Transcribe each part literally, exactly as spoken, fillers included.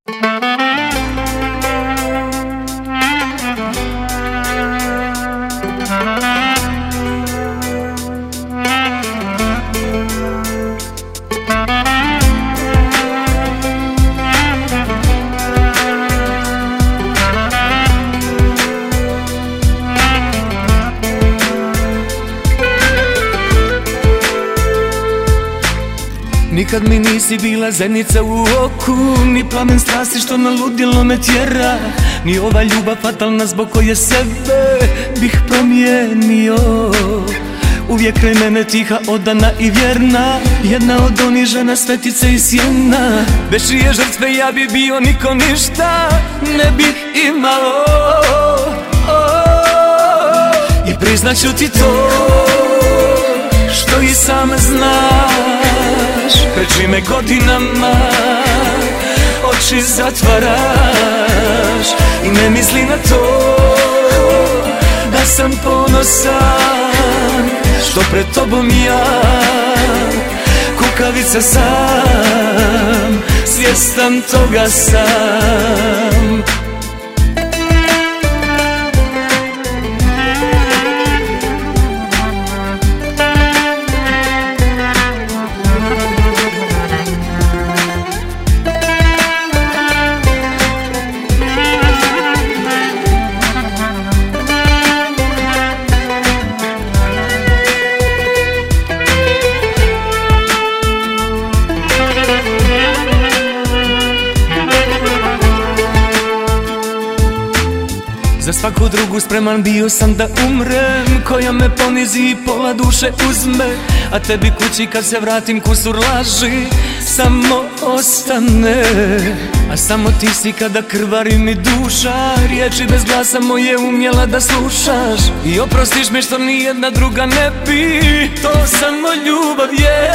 Nikad mi nisi bila zenica u oku, ni plamen strasti što na ludilo me tjera, ni ova ljubav fatalna zbog koje sebe bih promijenio. Uvijek kraj mene tiha, odana i vjerna, jedna od onih žena svetice i sjena. Bez čije žrtve ja bi bio niko ništa ne bih imao. I priznaću ti to što i sam znaš, pred čime godinama oči zatvaraš. I ne misli na to da sam ponosan što pred tobom ja kukavica sam, svjestan toga sam. Za svaku drugu spreman bio sam da umrem, koja me ponizi i pola duše uzme. A tebi kući kad se vratim kusur laži samo ostane. A samo ti si kada krvari mi duša, riječi bez glasa moje umjela da slušaš. I oprostiš mi što nijedna druga ne bi, to samo ljubav je.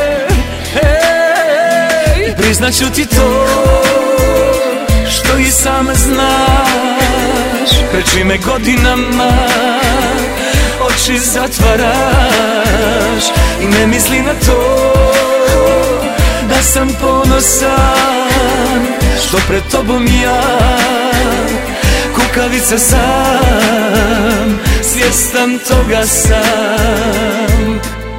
Hey, i priznaću ti to što i sam znaš, pred čime godinama oči zatvaraš. I ne misli na to da sam ponosan što pred tobom ja kukavica sam, svjestan toga sam.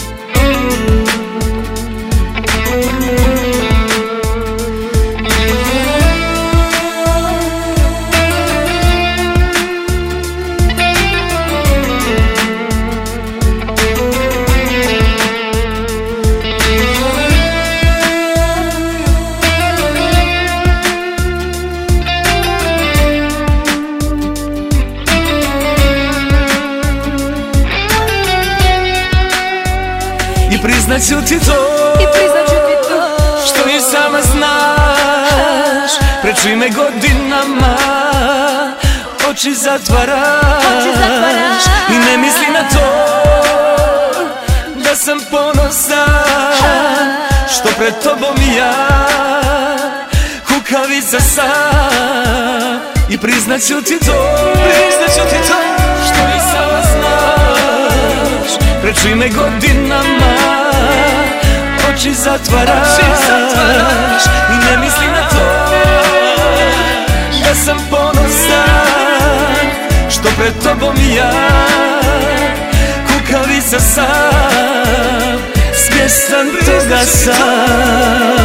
I priznaću ti to, I priznaću ti to što i sama znaš, pred čime godinama oči zatvaraš. Oči zatvaraš. I ne misli na to da sam ponosan što pred tobom ja kukavica sam. I priznaću ti to, priznaću ti to što i sama znaš, pred čime godinama oči zatvaraš. I ne misli na to da sam ponosan što pred tobom ja kukavica sam, svjestan toga sam.